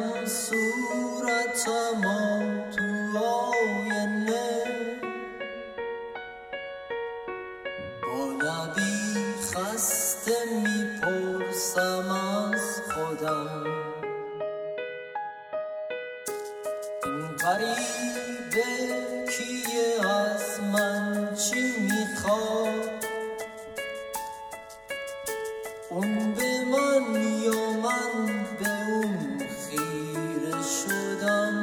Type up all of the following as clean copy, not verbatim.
میبینم صورتمو تو آینه، با لبی خسته میپرسم از خودم این غریبه کیه، از من چی میخواد؟ اون به من یا من به اون خیره شدم.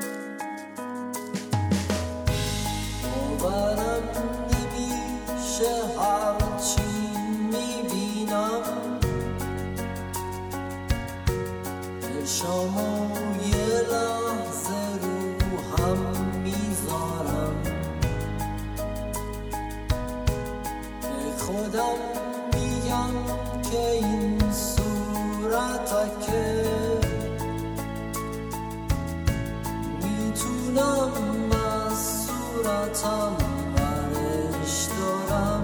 باورم نمیشه هرچی میبینم، چشامو یه لحظه رو هم میذارم، به خودم میگم که این صورتکه میتونم از صورتم برش دارم،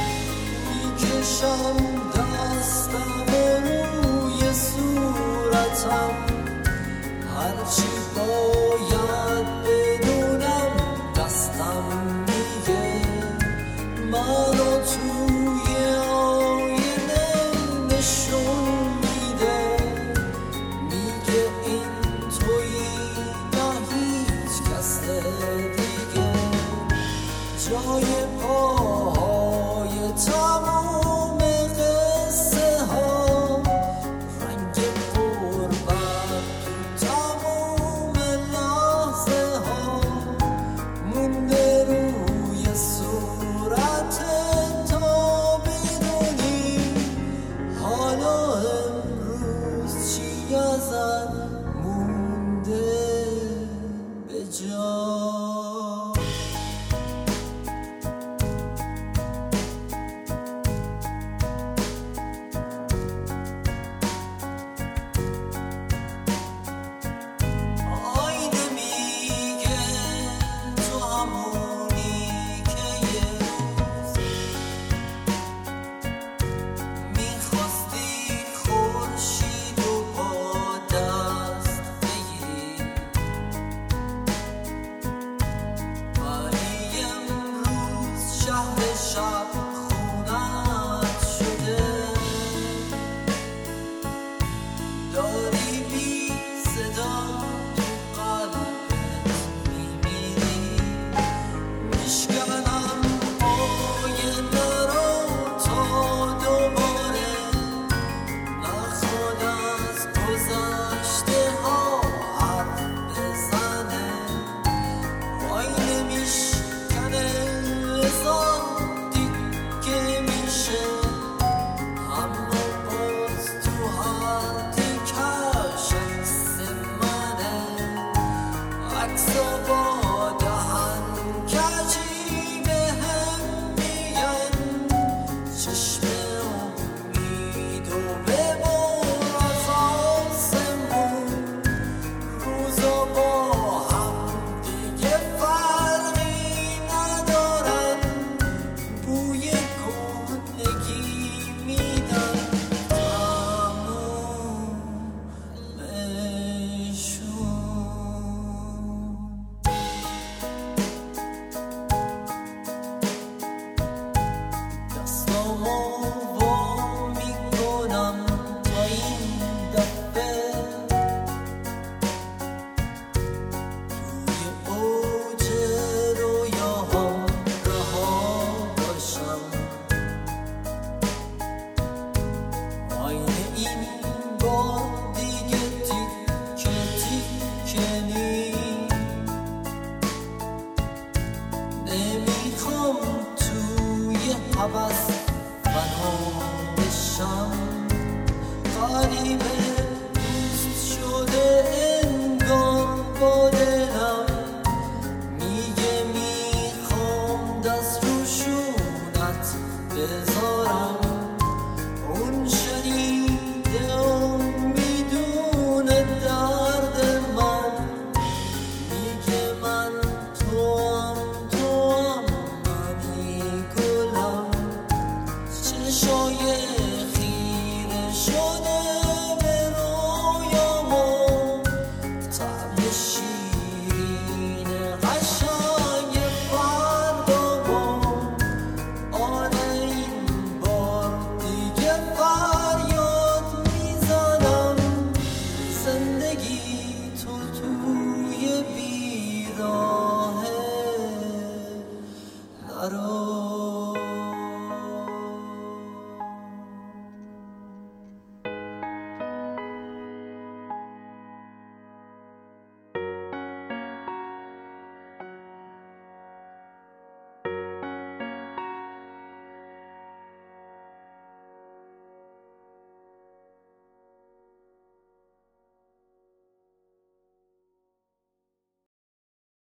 میکشم دستم روی صورتم، هرچی باید بدونم دستم میگه منو توی آینه نشون میده، میگه این تویی نه هیچ کس دیگه، جای پاهای تموم قصه ها، رنگ غربت تو تموم لحظه ها، مونده روی صورت تا بدونی حالا امروز چی ازت مونده به جا. شب خونت شده، داری بی صدا تو قلبت میمیری، میشکنم آینه رو تا دوباره نخواد از گذشته ها حرف بزنه، وای نمیشکنه رضا نمیخوام توی حوض